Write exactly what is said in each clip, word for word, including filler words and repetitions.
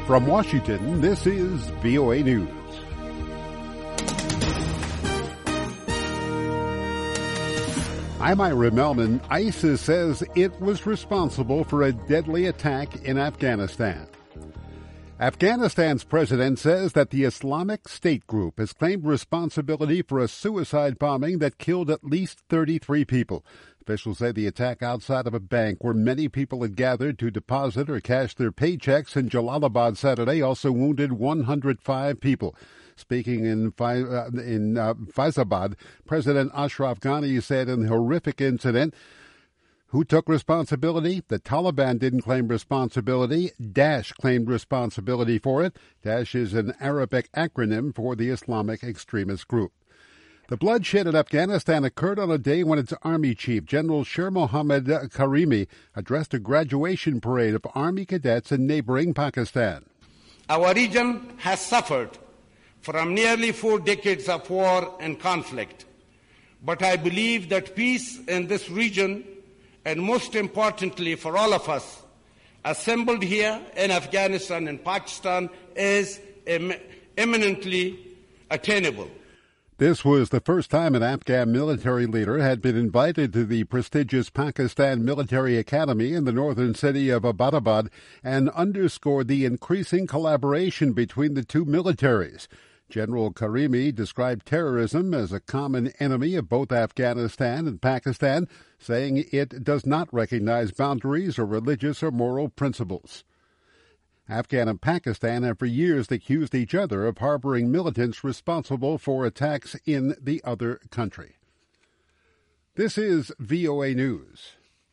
From Washington, this is V O A News. I'm Ira Melman. ISIS says it was responsible for a deadly attack in Afghanistan. Afghanistan's president says that the Islamic State group has claimed responsibility for a suicide bombing that killed at least thirty-three people. Officials say the attack outside of a bank where many people had gathered to deposit or cash their paychecks in Jalalabad Saturday also wounded one hundred five people. Speaking in, uh, in uh, Faizabad, President Ashraf Ghani said in the horrific incident, who took responsibility? The Taliban didn't claim responsibility. Daesh claimed responsibility for it. Daesh is an Arabic acronym for the Islamic extremist group. The bloodshed in Afghanistan occurred on a day when its Army Chief, General Sher Mohammad Karimi, addressed a graduation parade of Army cadets in neighboring Pakistan. Our region has suffered from nearly four decades of war and conflict. But I believe that peace in this region, and most importantly for all of us, assembled here in Afghanistan and Pakistan, is em- eminently attainable. This was the first time an Afghan military leader had been invited to the prestigious Pakistan Military Academy in the northern city of Abbottabad and underscored the increasing collaboration between the two militaries. General Karimi described terrorism as a common enemy of both Afghanistan and Pakistan, saying it does not recognize boundaries or religious or moral principles. Afghan and Pakistan have for years accused each other of harboring militants responsible for attacks in the other country. This is V O A News.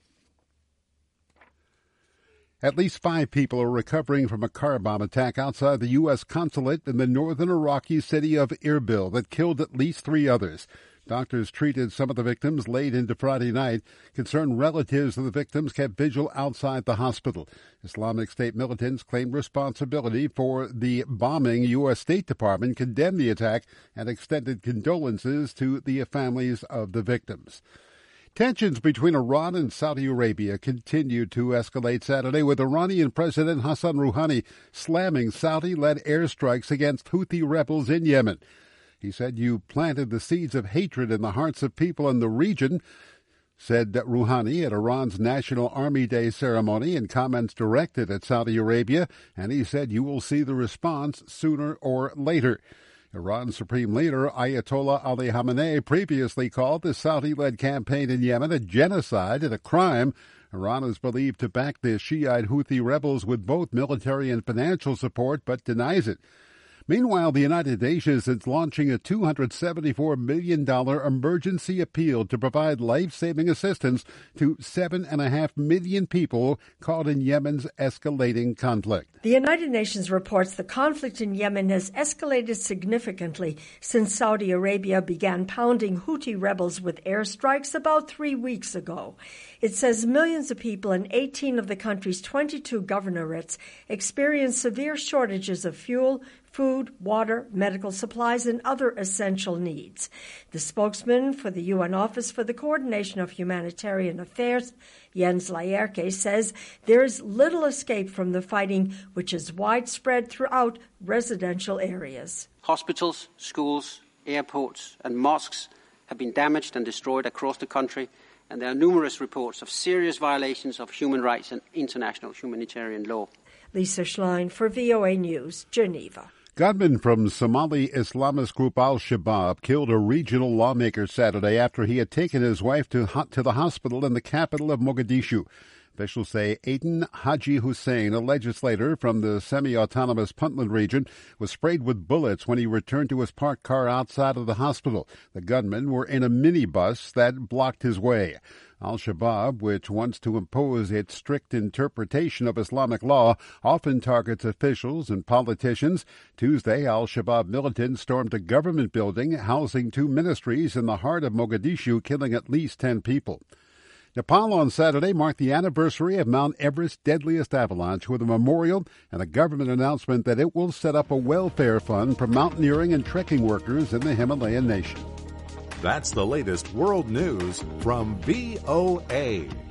At least five people are recovering from a car bomb attack outside the U S consulate in the northern Iraqi city of Erbil that killed at least three others. Doctors treated some of the victims late into Friday night. Concerned relatives of the victims kept vigil outside the hospital. Islamic State militants claimed responsibility for the bombing. U S State Department condemned the attack and extended condolences to the families of the victims. Tensions between Iran and Saudi Arabia continued to escalate Saturday, with Iranian President Hassan Rouhani slamming Saudi-led airstrikes against Houthi rebels in Yemen. He said, "You planted the seeds of hatred in the hearts of people in the region," said Rouhani at Iran's National Army Day ceremony in comments directed at Saudi Arabia, and he said, "You will see the response sooner or later." Iran's Supreme Leader Ayatollah Ali Khamenei previously called the Saudi-led campaign in Yemen a genocide and a crime. Iran is believed to back the Shiite Houthi rebels with both military and financial support, but denies it. Meanwhile, the United Nations is launching a two hundred seventy-four million dollars emergency appeal to provide life-saving assistance to seven point five million people caught in Yemen's escalating conflict. The United Nations reports the conflict in Yemen has escalated significantly since Saudi Arabia began pounding Houthi rebels with airstrikes about three weeks ago. It says millions of people in eighteen of the country's twenty-two governorates experience severe shortages of fuel, food, water, medical supplies, and other essential needs. The spokesman for the U N Office for the Coordination of Humanitarian Affairs, Jens Laerke, says there is little escape from the fighting, which is widespread throughout residential areas. Hospitals, schools, airports, and mosques have been damaged and destroyed across the country, and there are numerous reports of serious violations of human rights and international humanitarian law. Lisa Schlein for V O A News, Geneva. Gunmen from Somali Islamist group al-Shabaab killed a regional lawmaker Saturday after he had taken his wife to, to the hospital in the capital of Mogadishu. Officials say Aiden Haji Hussein, a legislator from the semi-autonomous Puntland region, was sprayed with bullets when he returned to his parked car outside of the hospital. The gunmen were in a minibus that blocked his way. Al-Shabaab, which wants to impose its strict interpretation of Islamic law, often targets officials and politicians. Tuesday, Al-Shabaab militants stormed a government building housing two ministries in the heart of Mogadishu, killing at least ten people. Nepal on Saturday marked the anniversary of Mount Everest's deadliest avalanche with a memorial and a government announcement that it will set up a welfare fund for mountaineering and trekking workers in the Himalayan nation. That's the latest world news from V O A.